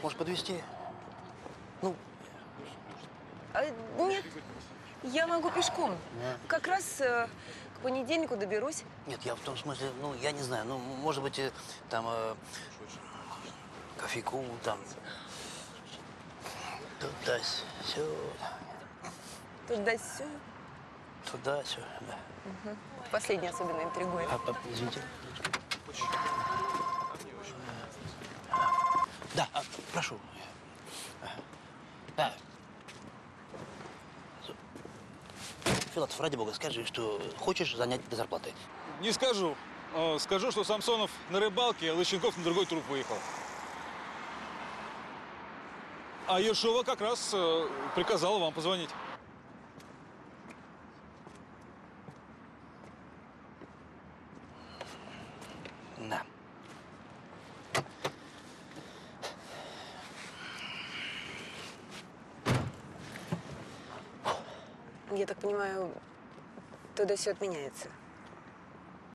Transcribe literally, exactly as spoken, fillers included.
Может, подвезти? Ну, А, нет, я могу пешком. Да. Как раз э, к понедельнику доберусь. нет, я в том смысле, ну, я не знаю, ну, может быть, э, там, э, кофейку, там, туда-сюда, Туда-сюда. туда-сюда, да. Угу. Последний особенно интригует. А, а, извините. Да, а, прошу. Да. Филатов, ради бога, скажи, что хочешь занять до зарплаты. Не скажу. А, Скажу, что Самсонов на рыбалке, а Лыщенков на другой труп выехал. А Ершова как раз э, приказала вам позвонить. Да. Я так понимаю, туда все отменяется.